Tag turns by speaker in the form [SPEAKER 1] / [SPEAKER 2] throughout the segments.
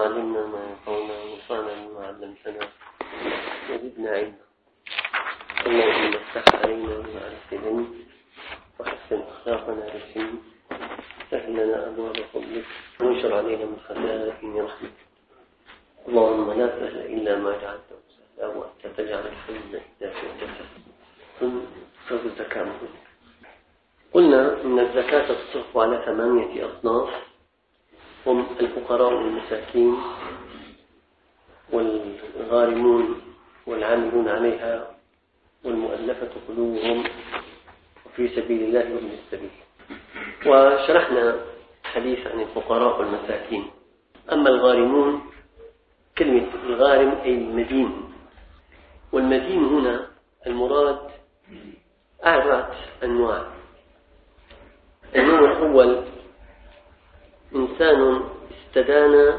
[SPEAKER 1] علمنا ما ينفعنا وانفعنا بما علمتنا وزدنا علما. اللهم افتح علينا بمعرفة العلم وحسن أخلاقنا بالسن، سهل لنا أبواب فضلك وانشر علينا من خزائن رحمتك. اللهم لا سهل إلا ما جعلته سهلا وأنت تجعل الحزن إذا شئت سهلا. ثم صرف الزكاة مهم. قلنا إن الزكاة تصرف على 8 أصناف، هم الفقراء والمساكين والغارمون والعاملون عليها والمؤلفة قلوبهم وفي سبيل الله وابن السبيل. وشرحنا حديث عن الفقراء والمساكين. أما الغارمون، كلمة الغارم أي المدين، والمدين هنا المراد 4 أنواع. النوع الأول إنسان استدان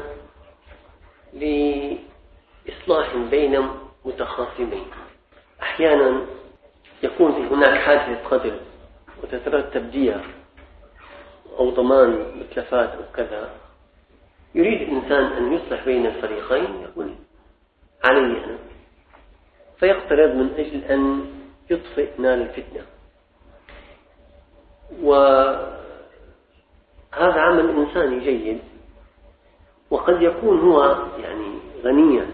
[SPEAKER 1] لإصلاح بين متخاصمين. أحيانا يكون هناك حادثة قتل وتترتب دية أو ضمان متلفات أو كذا، يريد إنسان أن يصلح بين الفريقين، يقول علي أنا، فيقترض من أجل أن يطفئ نار الفتنة. وهذا عمل إنساني جيد، وقد يكون هو يعني غنيا،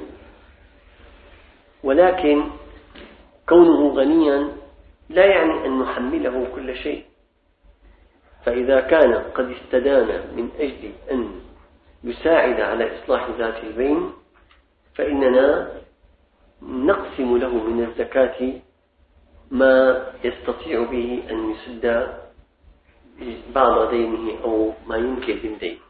[SPEAKER 1] ولكن كونه غنيا لا يعني أن نحمله كل شيء. فإذا كان قد استدان من أجل أن يساعد على إصلاح ذات البين، فإننا نقسم له من الزكاة ما يستطيع به أن يسد بعض دينه أو ما يمكن من دينه.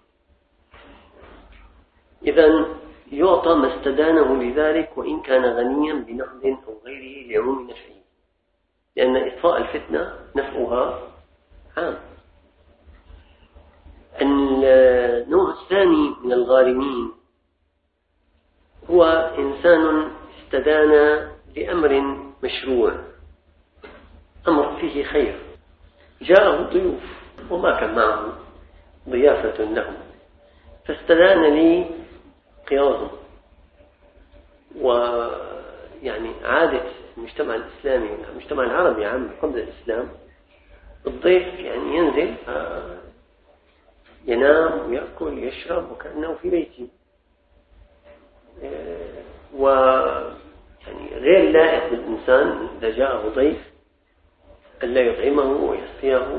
[SPEAKER 1] إذن يعطى ما استدانه لذلك وإن كان غنيا بنقد أو غيره لعموم نفعه، لأن إطفاء الفتنة نفعها عام. النوع الثاني من الغارمين هو إنسان استدان لأمر مشروع، أمر فيه خير، جاءه ضيوف وما كان معه ضيافة لهم، فاستدان لي قياضهم. ويعني عادة المجتمع الإسلامي والمجتمع العربي عام قبل الإسلام، الضيف يعني ينزل ينام ويأكل يشرب وكأنه في بيته، ويعني غير لائق بالإنسان إذا جاءه ضيف ألا يطعمه ويسقيه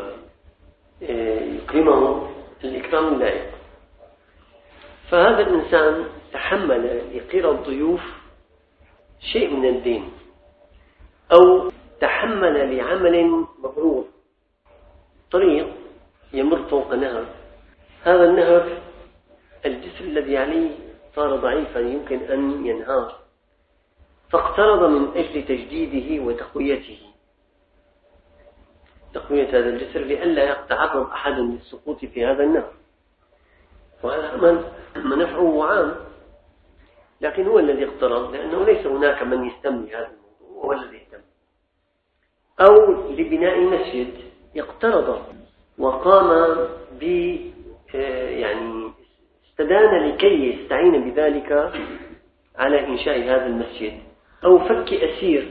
[SPEAKER 1] ويكرمه الإكرام اللائق. فهذا الإنسان تحمل لقير الضيوف شيء من الدين، أو تحمل لعمل مبرور. طريق يمر فوق نهر، هذا النهر الجسر الذي عليه صار ضعيفا يمكن أن ينهار، فاقترض من أجل تجديده وتقويته، تقوية هذا الجسر لئلا يتعرض أحد للسقوط في هذا النهر. وهذا منفعه عام، لكن هو الذي اقترض، لأنه ليس هناك من يستملي هذا الموضوع، هو الذي يهتم. أو لبناء مسجد يقترض وقام يعني استدان لكي يستعين بذلك على إنشاء هذا المسجد، أو فك أسير.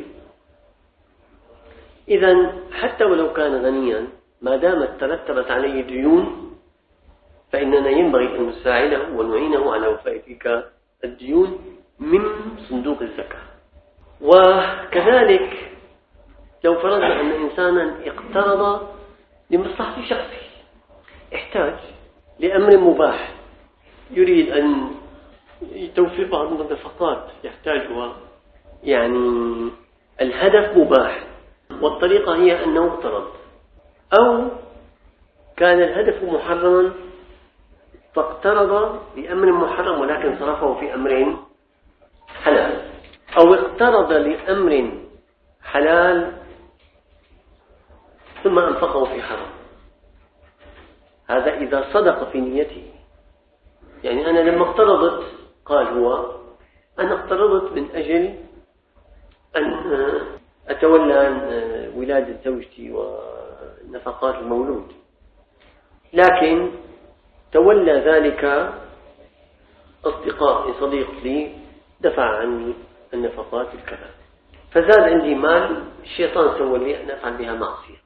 [SPEAKER 1] إذن حتى ولو كان غنيا، ما دامت ترتبت عليه ديون، فإننا ينبغي أن نساعده ونعينه على وفاء تلك الديون من صندوق الزكاة. وكذلك لو فرضنا أن إنسانا اقترض لمصلحة شخصي، احتاج لأمر مباح، يريد أن توفير بعض النفقات يحتاجها، يعني الهدف مباح والطريقة هي أنه اقترض، أو كان الهدف محرما فاقترض بأمر محرم ولكن صرفه في أمر حلال، أو اقترض لأمر حلال ثم أنفقه في حرام. هذا إذا صدق في نيته. يعني أنا لما اقترضت، قال هو أنا اقترضت من أجل أن أتولى ولادة زوجتي ونفقات المولود، لكن تولى ذلك أصدقائي صديق لي دفع عني النفقات الكذا، فزاد عندي مال، الشيطان سوى لي أن أفعل بها معصية.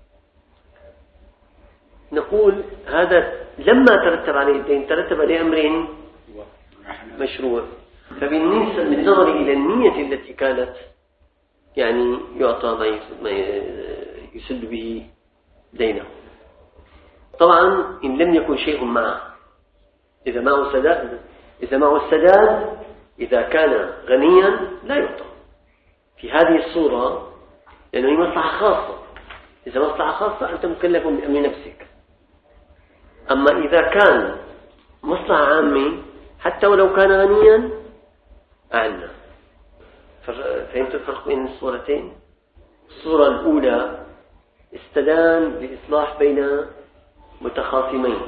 [SPEAKER 1] نقول هذا لما ترتب عليه الدين ترتب عليه أمرين مشروع، فبالنظر إلى النية التي كانت يعني يعطى ضيف ما يسد به دينه. طبعا إن لم يكن شيء معه، إذا معه السداد إذا كان غنيا لا يعطى في هذه الصورة، لأنه هي مصلحة خاصة. إذا مصلحة خاصة أنت مكلف بأمن نفسك. أما إذا كان مصلحة عامة حتى ولو كان غنيا أعنا. فهمت الفرق بين الصورتين؟ الصورة الأولى استدان لإصلاح بين متخاصمين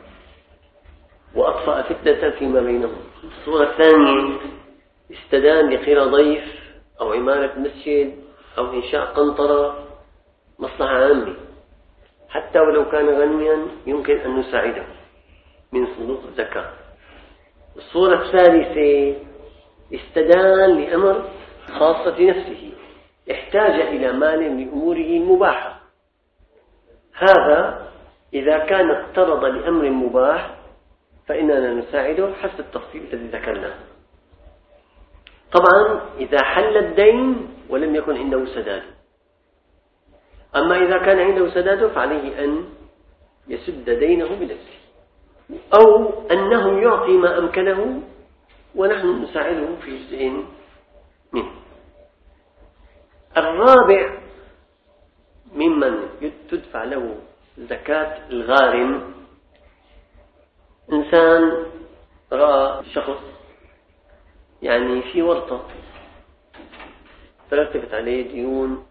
[SPEAKER 1] وأطفأ فتنة فيما بينهم. الصورة الثانية استدان لقرى ضيف أو عمارة مسجد أو إنشاء قنطرة، مصلحة عامة، حتى ولو كان غنيا يمكن أن نساعده من صندوق الزكاة. الصورة الثالثة استدان لأمر خاصة نفسه، احتاج إلى مال لأموره المباحة. هذا إذا كان اقترض لأمر مباح فإننا نساعده حسب التفصيل الذي ذكرناه. طبعا إذا حل الدين ولم يكن عنده سداد. أما إذا كان عنده سداد فعليه أن يسد دينه بنفسه، أو أنه يعطي ما أمكنه ونحن نساعده في جزء منه. الرابع ممن تدفع له زكاة الغارم، إنسان رأى شخص يعني في ورطة ترتبت عليه ديون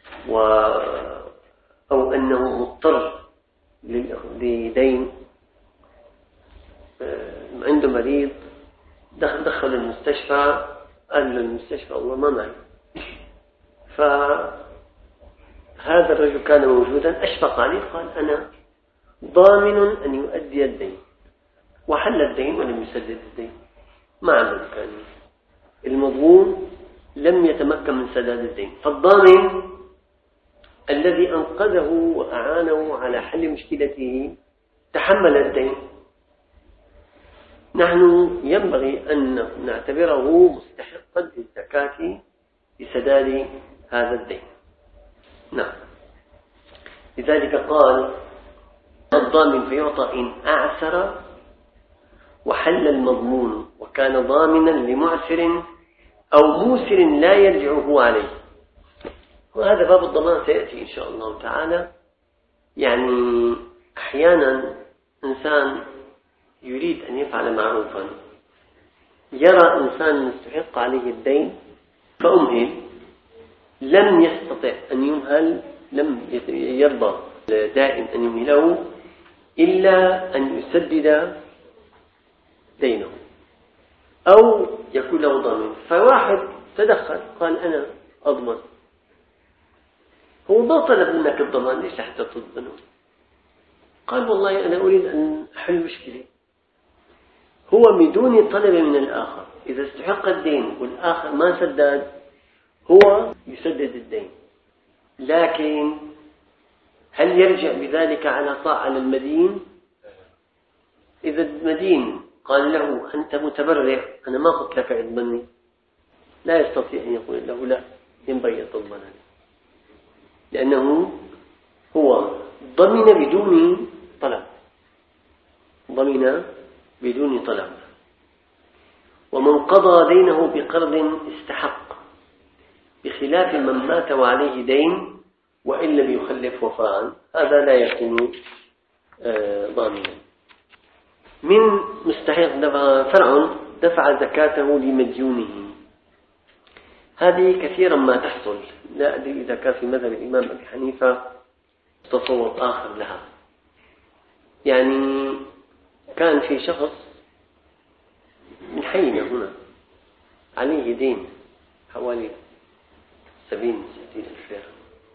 [SPEAKER 1] أو أنه مضطر لدين، عنده مريض دخل المستشفى، قال للمستشفى الله ما معي. فهذا الرجل كان موجودا، أشفق عليه، قال أنا ضامن أن يؤدي الدين، وحل الدين ولم يسدد الدين، ما عنده إمكانية. المضمون لم يتمكن من سداد الدين، فالضامن الذي أنقذه وأعانه على حل مشكلته تحمل الدين. نحن ينبغي أن نعتبره مستحقا للزكاة لسداد هذا الدين. نعم، لذلك قال الضامن فيعطى إن أعسر وحل المضمون وكان ضامنا لمعسر أو موسر لا يرجعه عليه. وهذا باب الضمان سيأتي إن شاء الله تعالى. يعني أحيانا إنسان يريد أن يفعل معروفا، يرى إنسان يستحق عليه الدين فأمهل، لم يستطع أن يمهل، لم يرضى دائم أن يمهله إلا أن يسدد دينه أو يكون له ضامن. فواحد تدخل قال أنا أضمن. هو ما طلب منك الضمان، ليش حتى تضمنه؟ قال والله أنا أريد أن أحل مشكلة. هو بدون طلب من الآخر، إذا استحق الدين والآخر ما سدد هو يسدد الدين، لكن هل يرجع بذلك على المدين؟ إذا المدين قال له أنت متبرع، أنا ما قلت لك اضمني، لا يستطيع أن يقول له لا، ينبغي أن تضمنني، لأنه هو ضمن بدون طلب، ضمن بدون طلب. ومن قضى دينه بقرض استحق، بخلاف من مات وعليه دين وإن لم يخلف وفاء، هذا لا يكون ضامنا. من مستحق فرع دفع زكاته لمديونه، هذه كثيرا ما تحصل، لا أدري إذا كان في مذهب الإمام أبي حنيفة تصور آخر لها. يعني كان في شخص من حينا هنا عليه دين حوالي 70 60 ألف ليرة.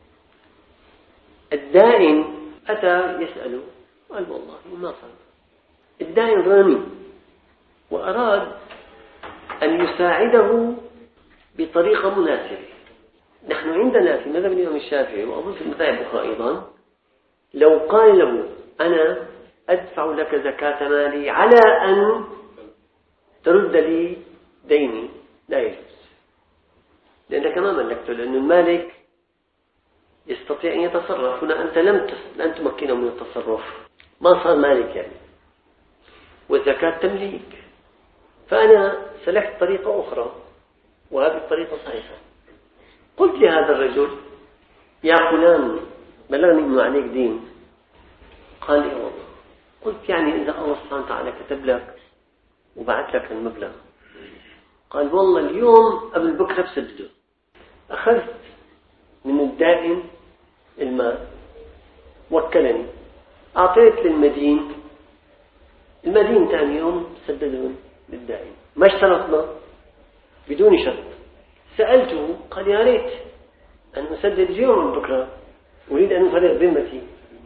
[SPEAKER 1] الدائن أتى يسأله قال والله ما صار. الدائن غني وأراد أن يساعده بطريقة مناسبة. نحن عندنا في مذهب الإمام الشافعي وأظن في المذاهب الأخرى أيضا، لو قال له أنا أدفع لك زكاة مالي على أن ترد لي ديني، لا يجوز، لأنك ما ملكته، لأن المالك يستطيع أن يتصرف. هنا أنت لم تمكنه من التصرف، ما صار مالك يعني، والزكاة تمليك. فأنا سلكت طريقة أخرى وهذه الطريقة صحيحة. قلت لهذا الرجل يا فلان بلغني إنه عليك دين. قال لي والله. قلت يعني إذا الله سبحانه وتعالى كتب لك وبعث لك المبلغ. قال والله اليوم قبل بكرة بسدده. أخذت من الدائن المال، وكلني، أعطيت للمدين، المدين ثاني يوم سددون للدائن، ما اشترطنا بدون شرط. سألته قال يا ريت أن أسدد اليوم من بكرة، أريد أن أفرغ ذمتي.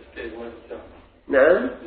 [SPEAKER 1] نعم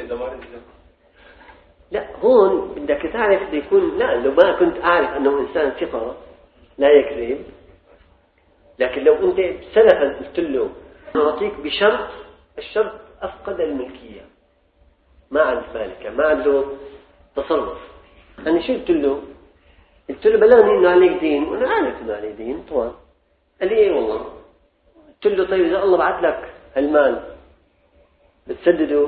[SPEAKER 1] لا، هون بدك تعرف بيكون، لا لو ما كنت أعرف أنه إنسان ثقة لا يكذب، لكن لو أنت سلفا قلت له نعطيك بشرط، الشرط أفقد الملكية، ما عند مالك، ما عنده تصرف. أنا شو قلت له؟ قلت له بلغني إنه عليك دين، وأنا عارف إنه عليك دين طبعا. قال لي إيه والله. قلت له طيب إذا الله بعث لك المال بتسدده؟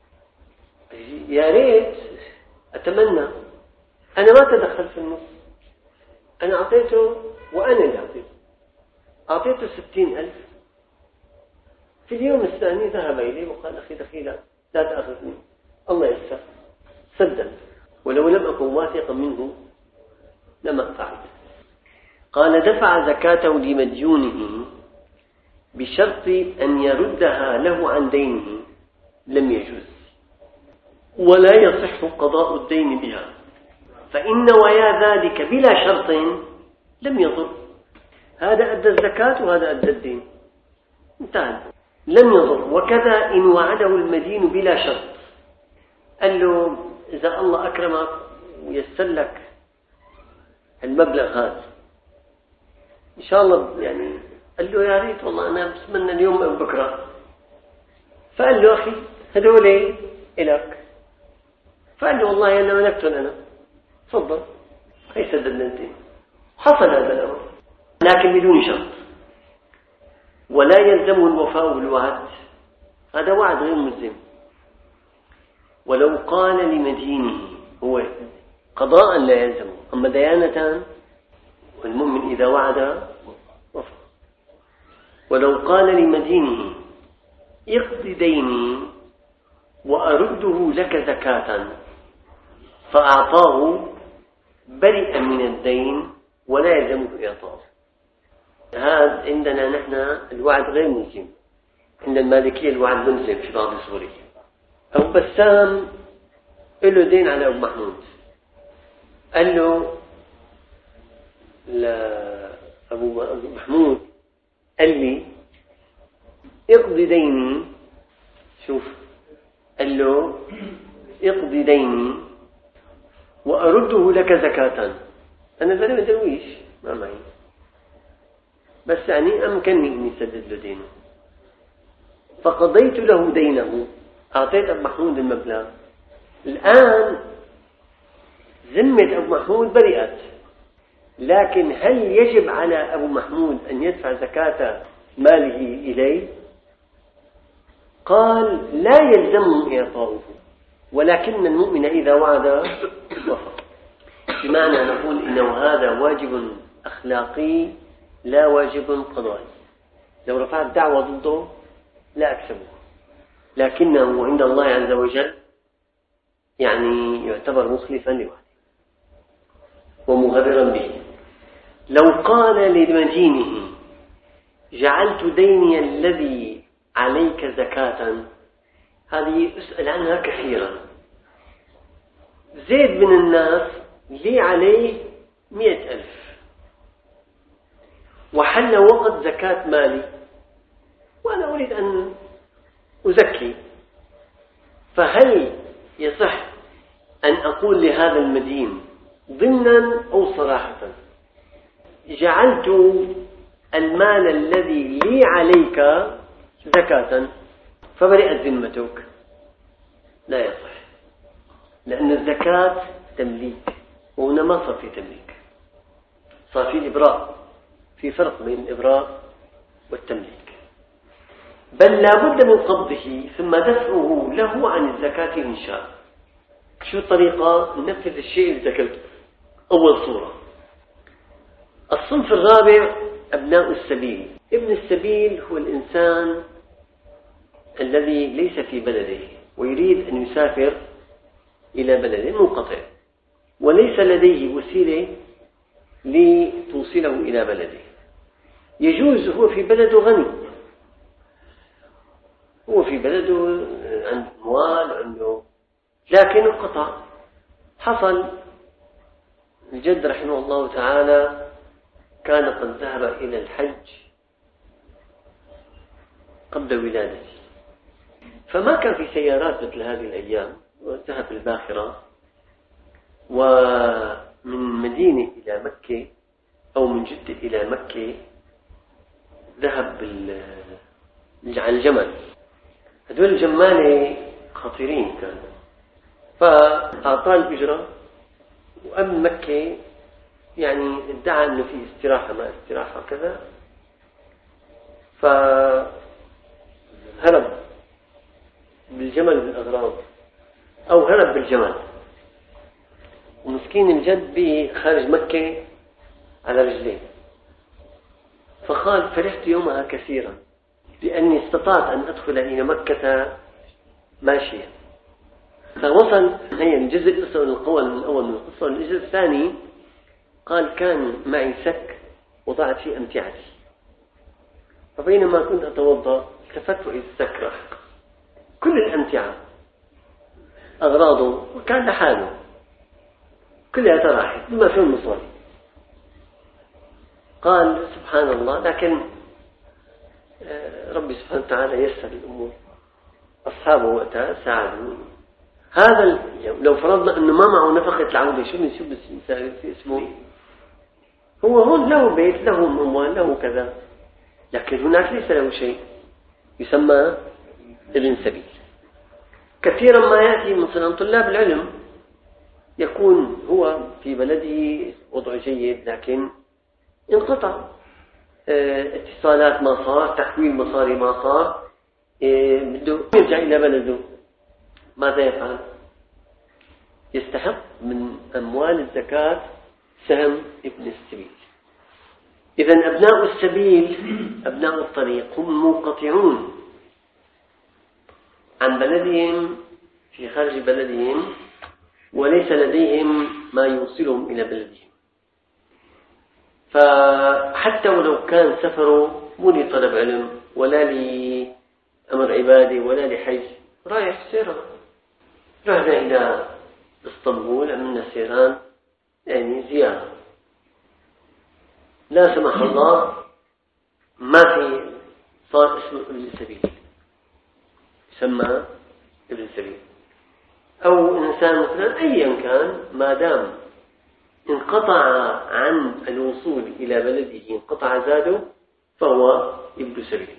[SPEAKER 1] يا ريت، أتمنى. أنا ما تدخل في النص، أنا أعطيته، وأنا اللي أعطيته 60,000. في اليوم الثاني ذهب إليه وقال أخي دخيلة لا تأخذني، الله يسر، سدد، ولو لم أكن واثقا منه لما فعلت. قال دفع زكاته لمديونه بشرط أن يردها له عن دينه، لم يجوز، ولا يصح قضاء الدين بها، فإن ويا ذلك بلا شرط لم يضر. هذا أدى الزكاة وهذا أدى الدين، انتهى، لم يضر. وكذا إن وعده المدين بلا شرط، قال له إذا الله أكرمك ويسلك المبلغ هذا إن شاء الله، يعني قال له يا ريت والله أنا بتمنى اليوم أو بكرة. فقال له أخي هذول إلك. فقال له والله أنا ملكتهم، أنا تفضل، هي سددنا الدين. حصل هذا الأمر لكن بدون شرط، ولا يلزمه الوفاء بالوعد، هذا وعد غير ملزم. ولو قال لمدينه، هو قضاء لا يلزمه، أما ديانة والمؤمن إذا وعد وفى. ولو قال لمدينه اقض ديني وأرده لك زكاة، فأعطاه برئا من الدين ولا يلزمه إعطاءه. هذا عندنا نحن الوعد غير ملزم، عند المالكية الوعد ملزم في بعض صوره. أبو بسام له دين على أبو محمود، قال له أبو محمود قال لي اقضي ديني، شوف قال له اقضي ديني وأرده لك زكاة. أنا زلمة درويش ما معي، بس يعني أمكنني أن يسدد له دينه، فقضيت له دينه، أعطيت أبو محمود المبلغ. الآن ذمة أبو محمود برئت، لكن هل يجب على أبو محمود أن يدفع زكاة ماله إليه؟ قال لا يلزمه إعطاؤه، ولكن المؤمن إذا وعد وفى. بمعنى نقول إنه هذا واجب أخلاقي لا واجب قضائي. لو رفعت دعوة ضده لا أكسبه، لكنه عند الله عز وجل يعني يعتبر مخلفا لوعده ومغررا به. لو قال لمدينه جعلت ديني الذي عليك زكاة، هذه أسأل عنها كثيرا. زيد من الناس لي عليه 100,000 وحل وقت زكاة مالي وأنا أريد أن أزكي، فهل يصح أن أقول لهذا المدين ضمنا أو صراحة: جعلت المال الذي لي عليك زكاة فبرئت ذمتك. لا يصح، لأن الزكاة تمليك، وهنا ما صار في تمليك، صار في إبراء. في فرق بين الإبراء والتمليك. بل لا بد من قبضه ثم دفعه له عن الزكاة إن شاء. شو الطريقة؟ ننفذ الشيء اللي ذكرته أول صورة. الصنف الرابع أبناء السبيل. ابن السبيل هو الإنسان الذي ليس في بلده ويريد أن يسافر إلى بلد منقطع وليس لديه وسيلة لتوصله إلى بلده. يجوز هو في بلده غني، هو في بلده عنده أموال عنده، لكن انقطع. حصل الجد رحمه الله تعالى كان قد ذهب إلى الحج قبل ولادته، فما كان في سيارات مثل هذه الأيام، وذهب بالباخرة ومن مدينة إلى مكة أو من جدة إلى مكة ذهب على الجمل. هذول الجمالة خطيرين كانوا، فأعطاه الأجرة وأمن مكة، يعني ادعى أنه في استراحة ما استراحة كذا، فهرب بالجمل بالأغراض أو هرب بالجمل، ومسكين الجد بخارج مكة على رجليه. فقال: فرحت يومها كثيرا لأني استطعت أن أدخل إلى مكة ماشيا. فوصل هي الجزء الأول من القصة. الجزء الثاني قال: كان معي سك وضعت فيه أمتعتي، فبينما كنت أتوضأ التفت وإذ السك راح، كل الأمتعة أغراضه وكان لحاله كلها راحت بما فيه المصاري. قال: سبحان الله، لكن ربي سبحانه وتعالى يسر الأمور. أصحابه وقتها ساعدوا. هذا لو فرضنا أنه ما معه نفقة العودة، شو اسمه؟ هو هون له بيت، له أموال، له كذا، لكن هناك ليس له شيء، يسمى ابن سبيل. كثيرا ما يأتي مثلا طلاب العلم يكون هو في بلده وضع جيد، لكن انقطع، اتصالات ما صار، تحويل مصاري ما صار، بده يرجع إلى بلده. ماذا يفعل؟ يستحق من أموال الزكاة سهم ابن السبيل. إذن أبناء السبيل أبناء الطريق هم منقطعون عن بلدهم في خارج بلدهم وليس لديهم ما يوصلهم إلى بلدهم، فحتى ولو كان سفره مو لطلب علم ولا لأمر عبادة ولا لحج، رايح سيرة. رحنا إلى اسطنبول، عملنا سيران يعني زيارة، لا سمح الله ما في صار اسمه ابن السبيل، يسمى ابن السبيل. أو إنسان مثلا أيا كان ما دام انقطع عن الوصول إلى بلده، انقطع زاده، فهو ابن سبيل.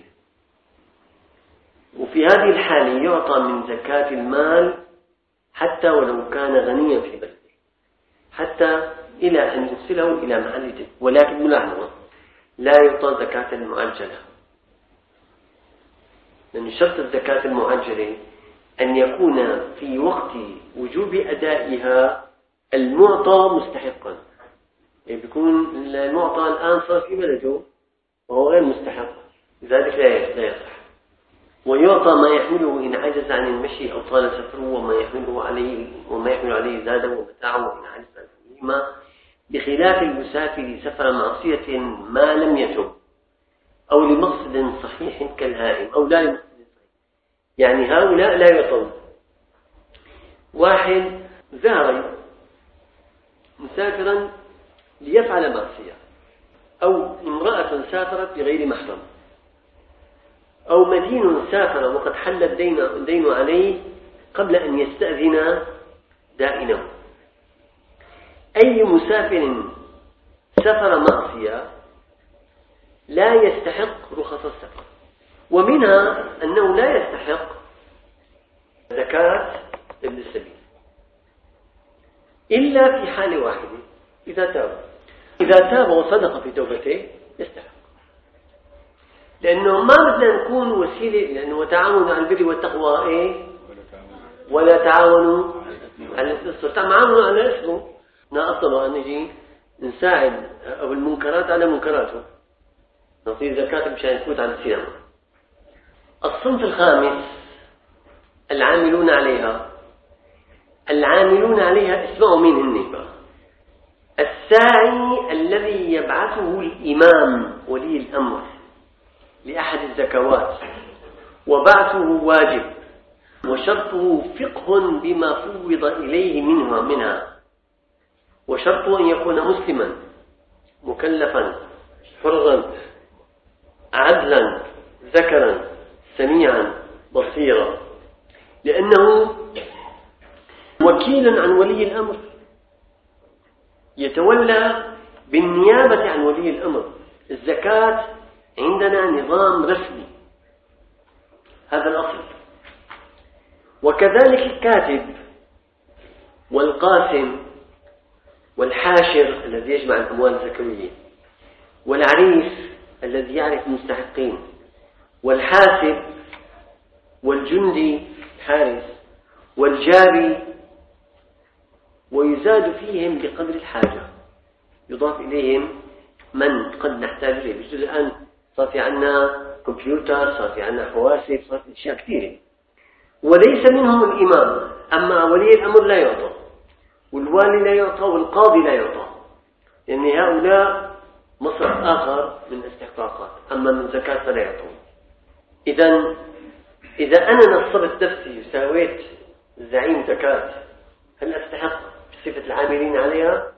[SPEAKER 1] وفي هذه الحالة يعطى من زكاة المال حتى ولو كان غنيا في بلده، حتى إلى أن يوصله إلى محله. ولكن ملاحظة: لا يعطى زكاة المعجلة، لأن شرط الزكاة المعجلة أن يكون في وقت وجوب أدائها المعطى مستحقا. يعني بيكون المعطى الآن صار في بلده وهو غير مستحق، لذلك لا يصح. ويعطى ما يحمله إن عجز عن المشي أو طال سفره، وما يحمل عليه زاده ومتاعه وإن عجز عن حملهما، بخلاف المسافر سفر معصية ما لم يتب، أو لمقصد صحيح كالهائم، أو لا لمقصد صحيح. يعني هؤلاء لا يعطون. واحد ذهب مسافرا ليفعل معصية، أو امرأة سافرت بغير محرم، أو مدين سافر وقد حل الدين عليه قبل أن يستأذن دائنه. أي مسافر سفر معصية لا يستحق رخص السفر، ومنها أنه لا يستحق زكاة ابن السبيل إلا في حال واحدة، إذا تاب وصدق في توبته يستحق، لأنه ما بدنا نكون وسيلة، لأنه وتعاونوا على البر والتقوى ولا تعاونوا على الإثم. تعاونوا على الإثم، أفضل أن نجي نساعد أو المنكرات على منكراته، نعطيه زكاة مشان نفوت على السينما. الصنف الخامس العاملون عليها. العاملون عليها اسمعوا مين هن بقى. الساعي الذي يبعثه الإمام ولي الأمر لأحد الزكوات، وبعثه واجب، وشرطه فقه بما فوض إليه منها، وشرطه أن يكون مسلما مكلفا حرا عدلا ذكرا سميعا بصيرا، لأنه وكيل عن ولي الأمر، يتولى بالنيابة عن ولي الأمر. الزكاة عندنا نظام رسمي، هذا الأصل. وكذلك الكاتب والقاسم والحاشر الذي يجمع الأموال الزكوية، والعريس الذي يعرف المستحقين، والحاسب والجندي الحارس والجاري، ويزاد فيهم بقدر الحاجة، يضاف إليهم من قد نحتاج إليه. بجد الآن صار في عنا كمبيوتر، صار في عنا حواسب، صار في أشياء كثيرة. وليس منهم الإمام، أما ولي الأمر لا يعطى، والوالي لا يعطى، والقاضي لا يعطى، لأن هؤلاء مصرف آخر من الاستحقاقات، أما من زكاة فلا يعطون. إذا أنا نصبت نفسي وساويت زعيم زكاة، هل أستحق صفة العاملين عليها؟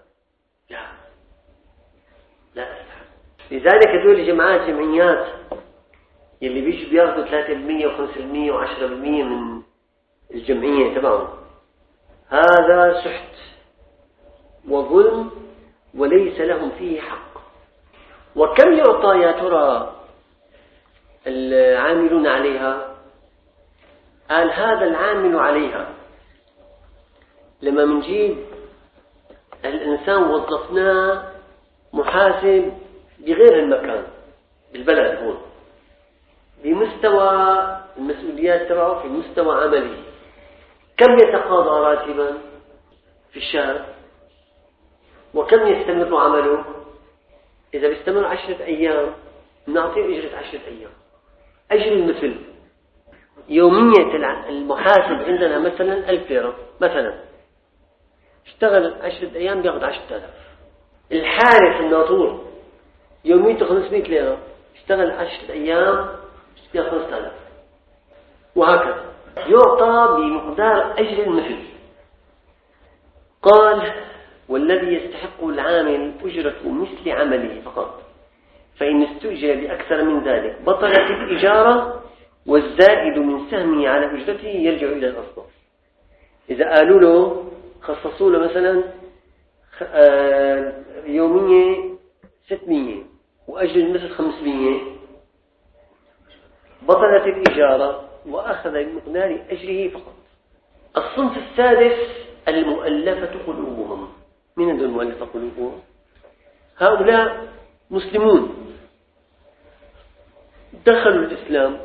[SPEAKER 1] لا أستحق. لذلك هذول جمعيات يلي بيجوا بياخذوا 3% و5% و10% من الجمعية تبعهم، هذا سحت وظلم وليس لهم فيه حق. وكم يعطى يا ترى العاملون عليها؟ قال هذا العامل عليها لما منجيب الإنسان وظفناه محاسب بغير المكان بالبلد هون، بمستوى المسؤوليات تبعه في مستوى عمله، كم يتقاضى راتبا في الشهر؟ وكم يستمر عمله؟ إذا بيستمر 10 أيام نعطيه أجرة 10 أيام، أجر المثل. يومية المحاسب عندنا مثلا 1000 ليرة مثلا، اشتغل 10 أيام بياخذ 10,000. الحارس الناطور يوميته 500 ليرة، اشتغل 10 أيام بياخذ 5,000، وهكذا يعطى بمقدار أجر المثل. قال والذي يستحق العامل أجرة مثل عمله فقط، فإن استؤجر بأكثر من ذلك بطلت الإجارة، والزائد من سهمه على أجرته يرجع إلى الأصناف. إذا قالوا له خصصوا له مثلا يومية 600 وأجر المثل 500، بطلت الإجارة وأخذ بمقدار أجره فقط. الصنف السادس المؤلفة قلوبهم. من هذول المؤلفة قلوبهم؟ هؤلاء مسلمون دخلوا الإسلام،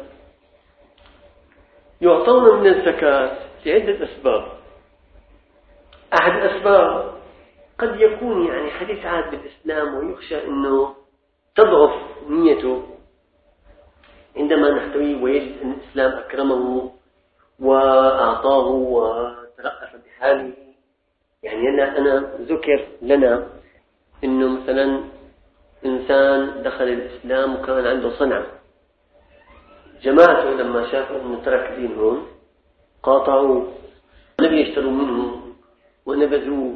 [SPEAKER 1] يعطون من الزكاة لعدة أسباب. أحد الأسباب قد يكون يعني حديث عهد بالإسلام، ويخشى أنه تضعف نيته عندما نحتويه ويجد أن الإسلام أكرمه وأعطاه وترأف بحاله. يعني أنا ذكر لنا أنه مثلا إنسان دخل الإسلام وكان عنده صنعة، جماعته لما شافوا أنه ترك دينهم قاطعوه، لم يشتروا منه ونبذوه،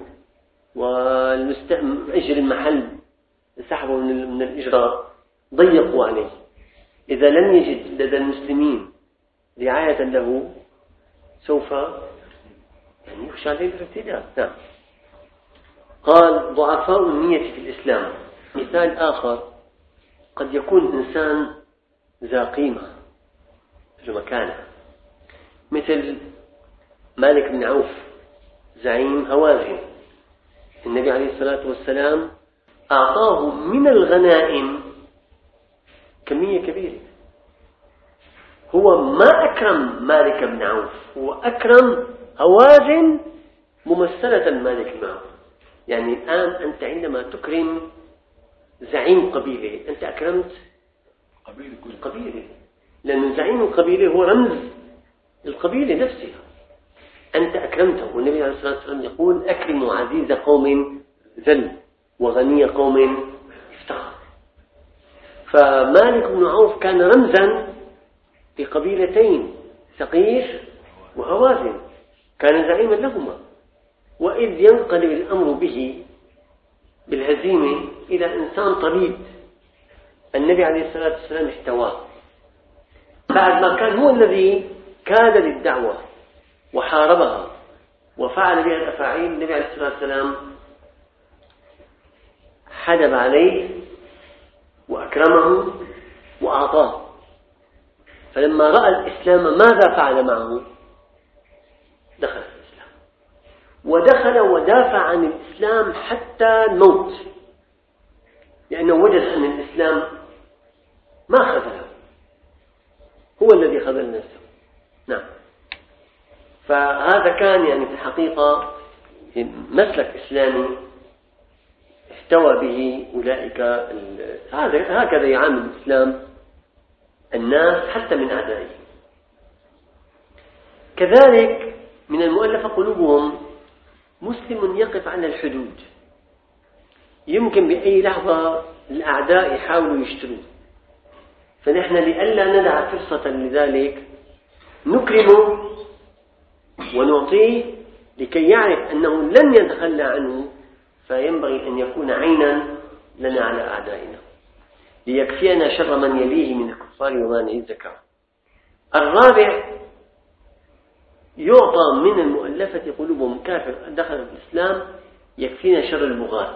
[SPEAKER 1] والمأجر المحل سحبوا من الإجراء، ضيقوا عليه. إذا لم يجد لدى المسلمين رعاية له سوف يعني يخشى عليه الارتداد. نعم. قال ضعفاء النية في الإسلام. مثال آخر، قد يكون إنسان ذا قيمة ذو مكانة، مثل مالك بن عوف زعيم هوازن. النبي عليه الصلاة والسلام أعطاه من الغنائم كمية كبيرة. هو ما أكرم مالك بن عوف، هو أكرم هوازن ممثلة مالك بن عوف. يعني الآن أنت عندما تكرم زعيم قبيلة أنت أكرمت قبيلة، لأن زعيم القبيلة هو رمز القبيلة نفسها، أنت أكرمته. والنبي عليه الصلاة والسلام يقول أكرموا عزيز قوم ذل وغني قوم افتخر. فمالك بن عوف كان رمزا لقبيلتين ثقيف وهوازن، كان زعيما لهما. وإذ ينقلب الأمر به بالهزيمة إلى إنسان طبيب، النبي عليه الصلاة والسلام احتواه بعد ما كان هو الذي كاد للدعوة وحاربها وفعل بها الأفاعيل. النبي عليه الصلاة والسلام حدب عليه وأكرمه وأعطاه. فلما رأى الإسلام ماذا فعل معه؟ دخل في الإسلام، ودخل ودافع عن الإسلام حتى الموت، لأنه وجد أن الإسلام ما خذله، هو الذي خذل نفسه. نعم. فهذا كان يعني في الحقيقة مسلك إسلامي احتوى به أولئك هكذا يعامل الإسلام الناس حتى من أعدائه. كذلك من المؤلفة قلوبهم مسلم يقف على الحدود، يمكن بأي لحظة الأعداء يحاولوا يشتروه، فنحن لئلا ندع فرصة لذلك نكرمه ونعطيه لكي يعرف أنه لن يتخلى عنه، فينبغي أن يكون عينا لنا على أعدائنا ليكفينا شر من يليه من الكفار ومانعي الزكاة. الرابع، يعطى من المؤلفة قلوبهم كافر دخل في الإسلام يكفينا شر البغاة.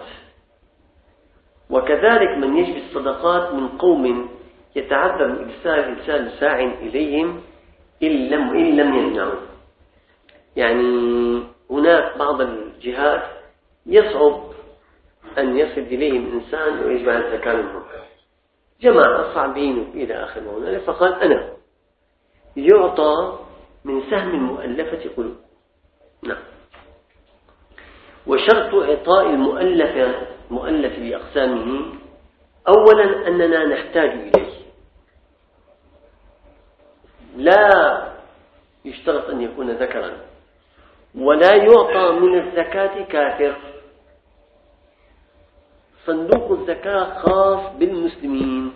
[SPEAKER 1] وكذلك من يجب الصدقات من قوم يتعذر إرسال ساع إليهم إن لم يمنعوا. يعني هناك بعض الجهات يصعب أن يصل إليهم إنسان ويجمع الزكاة منهم، جماعة صعبين إلى آخر هنا، فقال أنا يعطى من سهم المؤلفة قلوب. نعم. وشرط إعطاء المؤلف بأقسامه، أولا أننا نحتاج إليه، لا يشترط أن يكون ذكرا، ولا يعطى من الزكاة كافر. صندوق الزكاة خاص بالمسلمين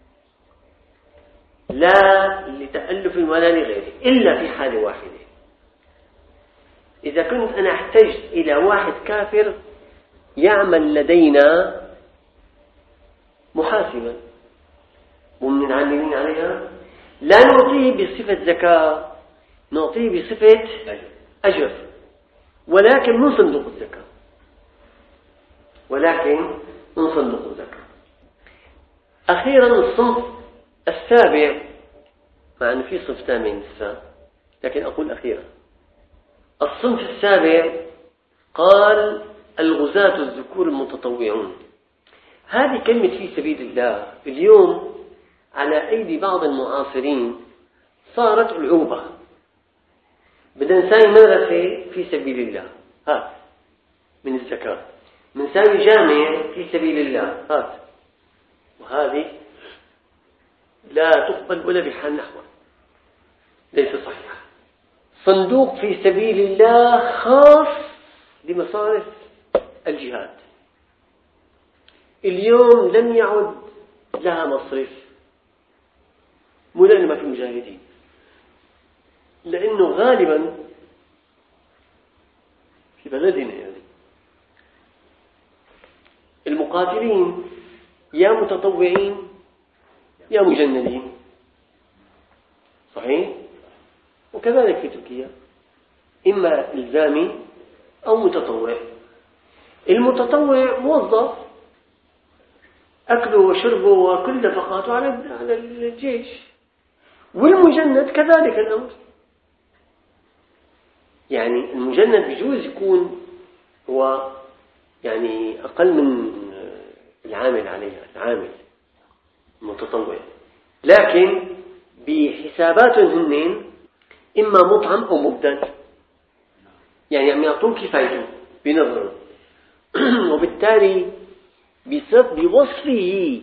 [SPEAKER 1] لا لتألف ولا لغيره، إلا في حال واحدة، إذا كنت أنا احتجت إلى واحد كافر يعمل لدينا محاسبا ومن العاملين عليها، لا نعطيه بصفة زكاة، نعطيه بصفة أجر، ولكن من صندوق الزكاة، أخيرا الصنف السابع، مع أن في صنف ثامن لسه لكن أقول أخيرا، الصنف السابع قال الغزاة الذكور المتطوعون. هذه كلمة في سبيل الله اليوم على أيدي بعض المعاصرين صارت العوبة. بدنا نساوي مدرسة في سبيل الله، هات من الزكاة، نساوي جامع في سبيل الله، هات. وهذه لا تقبل ولا بحال نحو، ليس صحيحة. صندوق في سبيل الله خاص لمصارف الجهاد، اليوم لم يعد لها مصرف، مو لأنه ما في مجاهدين، لأنه غالبا في بلدنا يعني المقاتلين يا متطوعين يا مجندين، صحيح؟ وكذلك في تركيا إما إلزامي أو متطوع. المتطوع موظف أكله وشربه وكل نفقاته على الجيش، والمجند كذلك الأمر. يعني المجند بيجوز يكون هو يعني أقل من العامل عليها، العامل المتطوع، لكن بحساباتهم هنين إما مطعم أو مبدل، يعني عم يعطوه كفايته بنظره وبالتالي بوصفه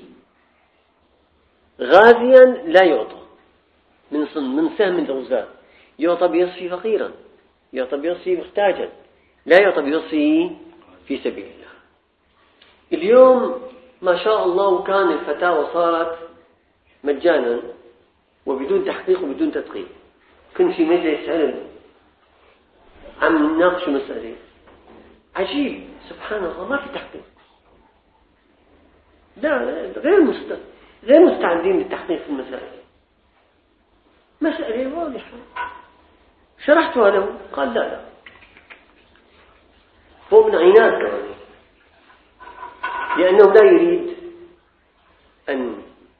[SPEAKER 1] غازيا لا يعطى من سهم الغزاة، يعطى بوصفه فقيرا، يعطى بوصفه محتاجا، لا يعطى بوصفه في سبيل الله. اليوم ما شاء الله كان الفتاوى صارت مجانا وبدون تحقيق وبدون تدقيق. كنت في مجلس علم عم نناقش مسألة عجيب، سبحان الله ما في تحقيق، لا غير مستعدين للتحقيق في المسائل. مسألة واضحة شرحتها له قال لا هو من عناد كمان، لأنه لا يريد أن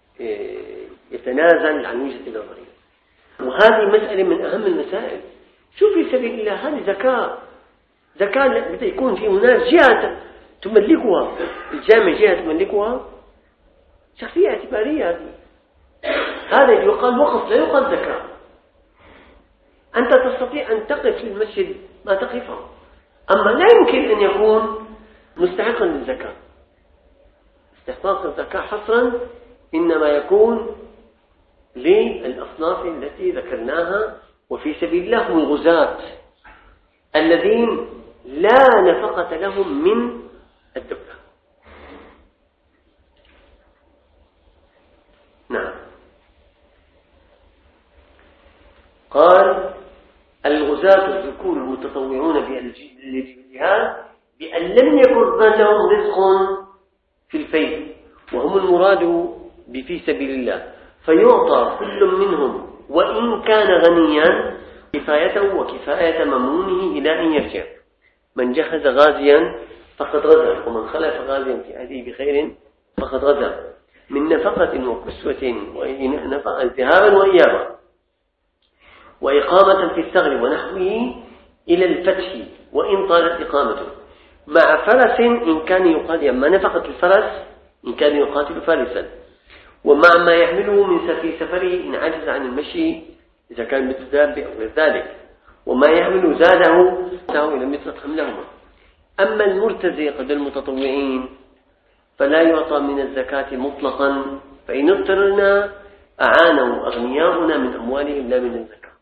[SPEAKER 1] يتنازل عن وجهة نظره. وهذه مسألة من أهم المسائل. شو في سبيل الله؟ هذه زكاة بدأ يكون في هناك جهة تملكها، الجامع جهة تملكها، شخصية اعتبارية هذه. هذا يقال وقف لا يقال زكاة. أنت تستطيع أن تقف في المسجد ما تقفه، أما لا يمكن أن يكون مستحقا للزكاة. استحقاق الزكاة حصرا إنما يكون للأصناف التي ذكرناها، وفي سبيل الله هم الغزاة الذين لا نفقة لهم من الدولة. نعم. قال الغزاة الذكور المتطوعون بالجهاد بأن لم يكن لهم رزق في الفيء، وهم المراد في سبيل الله، فيعطى كل منهم وإن كان غنيا كفايته وكفاية ممنونه إلى أن يرجع. من جهز غازيا فقد غزا، ومن خلف غازيا في أهله بخير فقد غزا، من نفقة وكسوة ونفقة ذهابا وإيابا وإقامة في الثغر ونحوه إلى الفتح وإن طالت إقامته، مع فرس إن كان يقاتل، يعني نفقة الفرس إن كان يقاتل فارسا، ومع ما يحمله من في سفره إن عجز عن المشي إذا كان مثل دابة أو غير ذلك، وما يحمل زاده إلى مثل حملهما. أما المرتزقة بالمتطوعين فلا يعطى من الزكاة مطلقا، فإن اضطررنا أعانوا أغنياؤنا من أموالهم لا من الزكاة،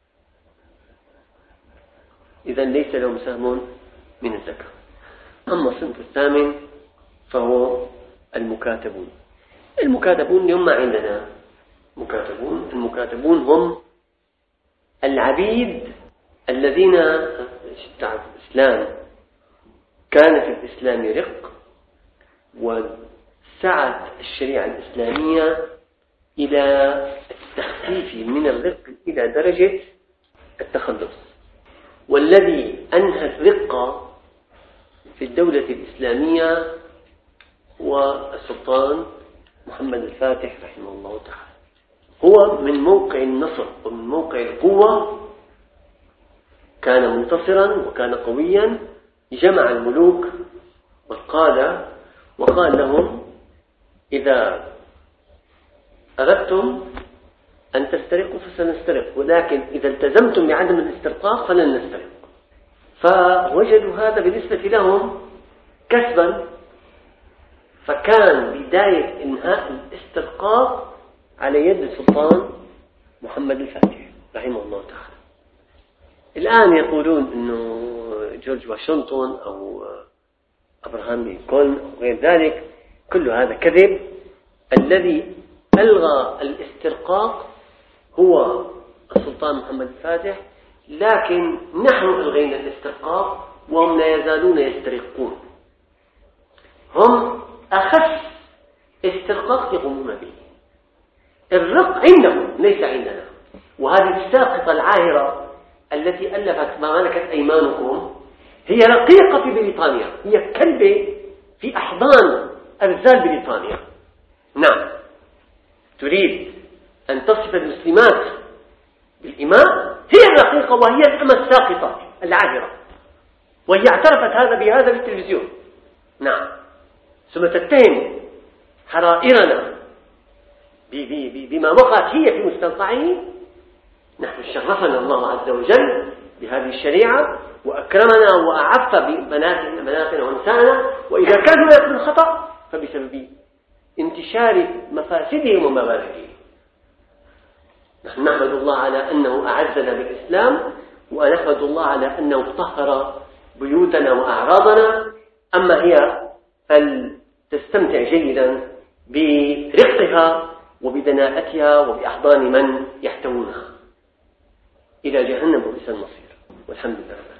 [SPEAKER 1] إذن ليس لهم سهم من الزكاة. أما الصنف الثامن فهو المكاتبون. المكاتبون اليوم ما عندنا مكاتبون. المكاتبون هم العبيد الذين تعرف الإسلام كان في الإسلام رق، وسعت الشريعة الإسلامية إلى التخفيف من الرق إلى درجة التخلص. والذي أنهى الرق في الدولة الإسلامية هو السلطان محمد الفاتح رحمه الله تعالى. هو من موقع النصر ومن موقع القوة كان منتصرا وكان قويا، جمع الملوك وقال لهم إذا أردتم أن تسترقوا فسنسترق، ولكن إذا التزمتم بعدم الاسترقاق فلن نسترق. فوجدوا هذا بالنسبة لهم كسبا، فكان بداية إنهاء الاسترقاق على يد السلطان محمد الفاتح رحمه الله تعالى. الآن يقولون أنه جورج واشنطن أو أبراهام لينكولن أو غير ذلك، كل هذا كذب. الذي ألغى الاسترقاق هو السلطان محمد الفاتح، لكن نحن ألغينا الاسترقاق وهم لا يزالون يسترقون. هم أخف استرقاق يقومون به، الرق عندهم ليس عندنا. وهذه الساقطة العاهرة التي ألفت ما ملكت أيمانكم هي رقيقة في بريطانيا، هي كلبة في أحضان أرذال بريطانيا. نعم، تريد أن تصف المسلمات بالإماء، هي الرقيقة وهي الأمة الساقطة العاهرة، وهي اعترفت بهذا بالتلفزيون. نعم، ثم تتهم حرائرنا بما وقعت هي في مستنقعه. نحن شرفنا الله عز وجل بهذه الشريعة وأكرمنا وأعف ببناتنا ونسائنا، وإذا كان هناك من خطأ فبسبب انتشار مفاسدهم ومبادئهم. نحن نحمد الله على أنه أعزنا بالإسلام، ونحمد الله على أنه طهر بيوتنا وأعراضنا. أما هي فلتستمتع جيدا برقها وبدناءتها وبأحضان من يحتوونها. إلى جهنم وبئس المصير، والحمد لله.